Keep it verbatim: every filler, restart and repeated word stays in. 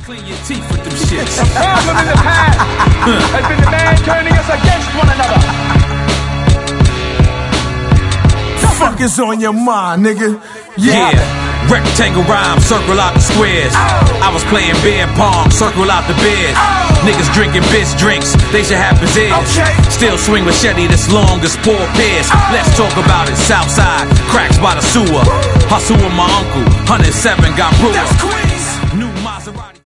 Clean your teeth with them shits. The problem in the past has been the man turning us against one another. Fuck is on your mind, nigga? Yeah. yeah. Rectangle rhyme, circle out the squares. Oh. I was playing beer pong, circle out the beers. Oh. Niggas drinking bitch drinks, they should have pizzazz. Okay. Still swing machete that's long as Paul Pierce. Oh. Let's talk about it, Southside, cracks by the sewer. Woo. Hustle with my uncle, one oh seven got brewer.